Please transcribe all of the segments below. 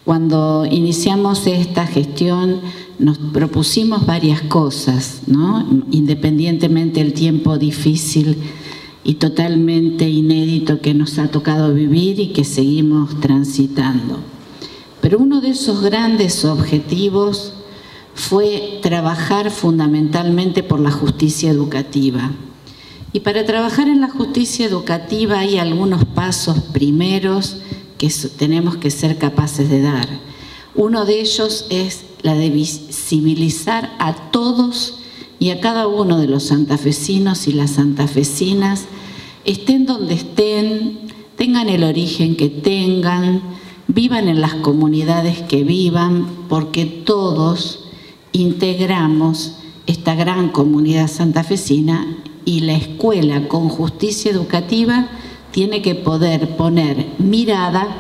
Cuando iniciamos esta gestión nos propusimos varias cosas, ¿no? Independientemente del tiempo difícil y totalmente inédito que nos ha tocado vivir y que seguimos transitando. Pero uno de esos grandes objetivos fue trabajar fundamentalmente por la justicia educativa. Y para trabajar en la justicia educativa hay algunos pasos primeros que tenemos que ser capaces de dar. Uno de ellos es la de visibilizar a todos y a cada uno de los santafesinos y las santafesinas, estén donde estén, tengan el origen que tengan, vivan en las comunidades que vivan, porque todos integramos esta gran comunidad santafesina y la escuela con justicia educativa tiene que poder poner mirada,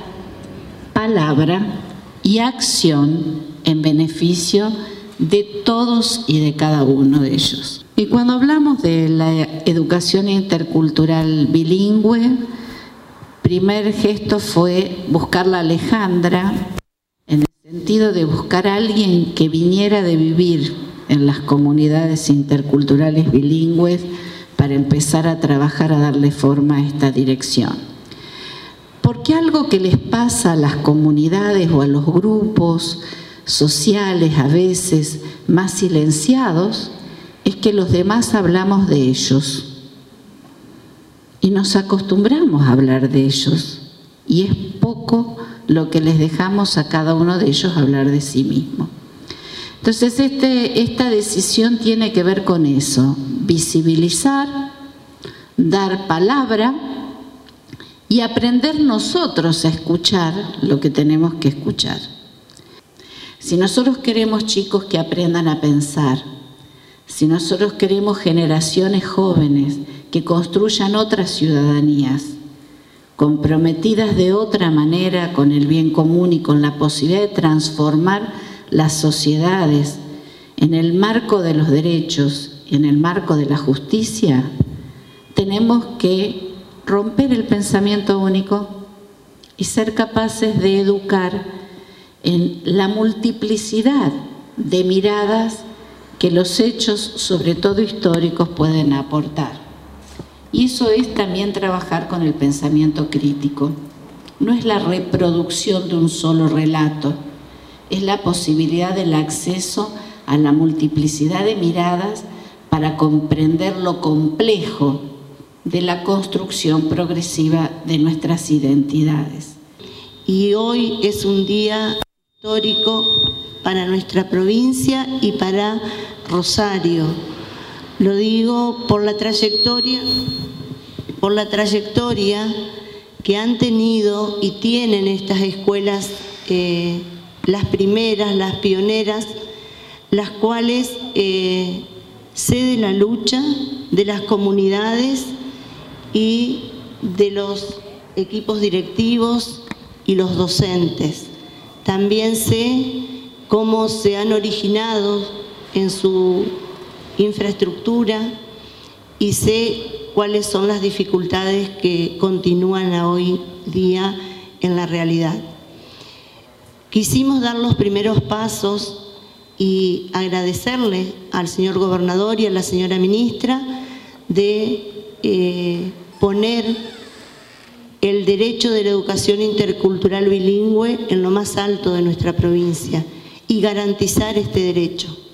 palabra y acción en beneficio de todos y de cada uno de ellos. Y cuando hablamos de la educación intercultural bilingüe, primer gesto fue buscar a Alejandra, en el sentido de buscar a alguien que viniera de vivir en las comunidades interculturales bilingües para empezar a trabajar, a darle forma a esta dirección. Porque algo que les pasa a las comunidades o a los grupos sociales, a veces más silenciados, es que los demás hablamos de ellos y nos acostumbramos a hablar de ellos y es poco lo que les dejamos a cada uno de ellos hablar de sí mismo. Entonces esta decisión tiene que ver con eso, visibilizar, dar palabra y aprender nosotros a escuchar lo que tenemos que escuchar. Si nosotros queremos chicos que aprendan a pensar, si nosotros queremos generaciones jóvenes que construyan otras ciudadanías, comprometidas de otra manera con el bien común y con la posibilidad de transformar las sociedades en el marco de los derechos y en el marco de la justicia, tenemos que romper el pensamiento único y ser capaces de educar en la multiplicidad de miradas que los hechos, sobre todo históricos, pueden aportar. Y eso es también trabajar con el pensamiento crítico. No es la reproducción de un solo relato, es la posibilidad del acceso a la multiplicidad de miradas para comprender lo complejo de la construcción progresiva de nuestras identidades. Y hoy es un día histórico para nuestra provincia y para Rosario. Lo digo por la trayectoria que han tenido y tienen estas escuelas, las primeras, las pioneras, las cuales sé de la lucha de las comunidades y de los equipos directivos y los docentes. También sé cómo se han originado en su infraestructura y sé cuáles son las dificultades que continúan hoy día en la realidad. Quisimos dar los primeros pasos y agradecerle al señor gobernador y a la señora ministra de poner el derecho de la educación intercultural bilingüe en lo más alto de nuestra provincia y garantizar este derecho.